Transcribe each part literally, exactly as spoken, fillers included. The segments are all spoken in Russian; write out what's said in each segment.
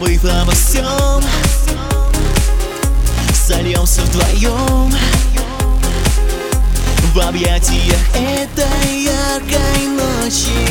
Забыв обо всем, сольемся вдвоем в объятиях этой яркой ночи.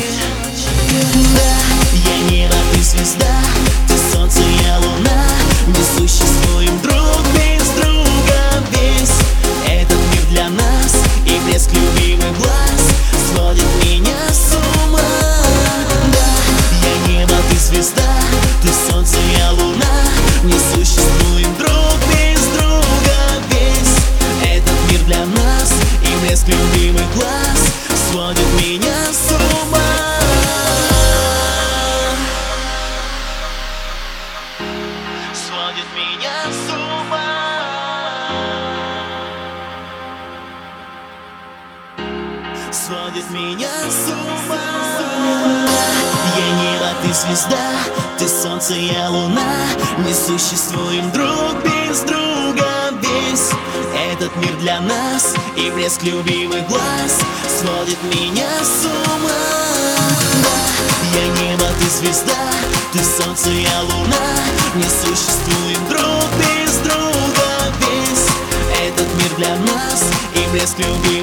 Да, я небо, ты звезда, ты солнце, я луна. Не существуем друг без друга. Весь этот мир для нас, и блеск любимых глаз сводит меня с ума. Да, я небо, ты звезда, ты солнце, я луна. Не существуем друг без друга. Весь этот мир для нас, и блеск любимых глаз сводит меня с ума. Сводит меня с ума. Сводит меня с ума. Я небо, ты звезда, ты солнце, я луна. Не существуем друг без друга. Весь этот мир для нас, и блеск любимых глаз сводит меня с ума. Я небо, ты звезда, ты солнце, я луна. Не существуем друг без друга. Весь этот мир для нас, и блеск любимых